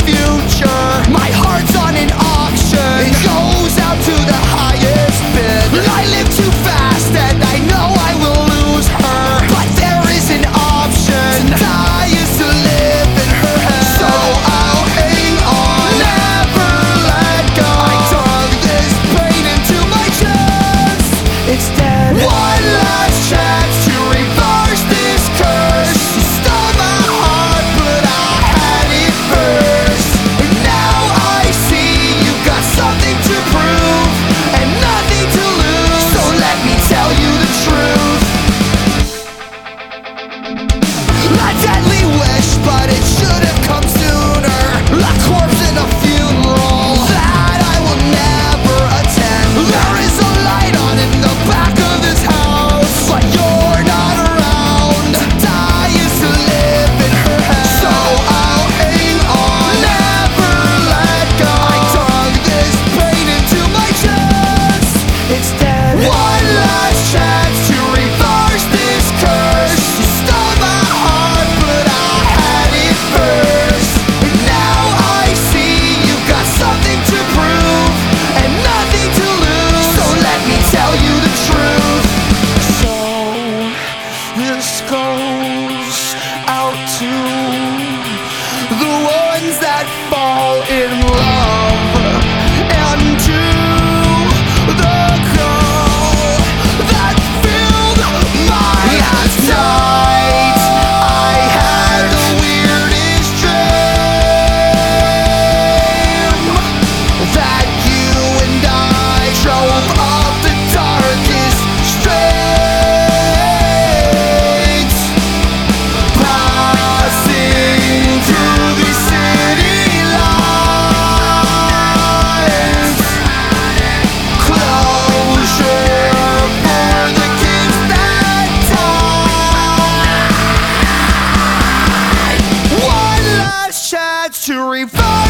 future. My heart's on an auction, it goes out to the highest bid. I live too fast and I know I will lose her, but there is an option. To die is to live in her head. So I'll hang on, never let go. I dug this pain into my chest. It's dead. One last chance to reverse this curse. You stole my heart, but I had it first. And now I see you got something to prove and nothing to lose. So let me tell you the truth. A deadly wish, but it should have come sooner. A corpse in a funeral that I will never attend. There is a light on in the back of this house, but you're not around. To die is to live in her head. So I'll hang on, never let go. I dug this pain into my chest. It's dead. One last chance to reverse this curse. You stole my heart, but I had it first. And now I see you got something to prove and nothing to lose. So let me tell you the truth. So this goes out to the ones that fall in love, and to the girl that filled my last night. I had the weirdest dream that you and I drove up the darkest streets, passing through the city lights. Closure for the kids that died. One last chance to revive